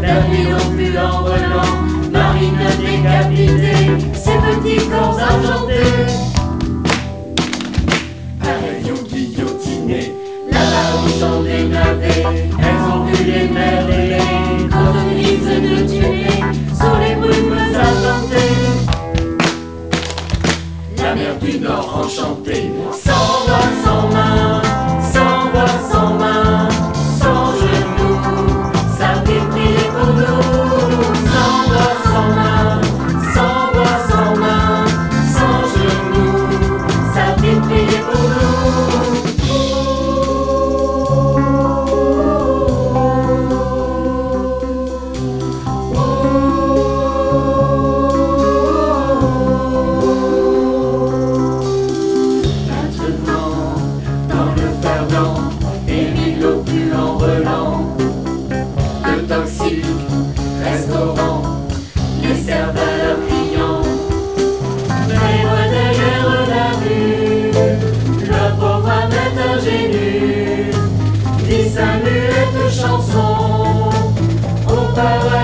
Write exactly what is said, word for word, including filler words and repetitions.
la nuit non plus en volant, marine décapitée, ses petits corps argentés. Un rayon guillotiné, Là-bas au champ des navets, elles ont vu les mers ailées, côtes grises de tuer, sous les brumes argentées. la mer du Nord enchantée, Sans voix, sans main, sans voix, sans main, sans genoux, ça fait prier pour nous. Sans voix, sans main, sans voix, sans main, sans genoux, ça fait prier pour le toxique restaurant, les serveurs clients, mais derrière la vue, le pauvre Ahmed ingénu dit sa muette chanson au paradis.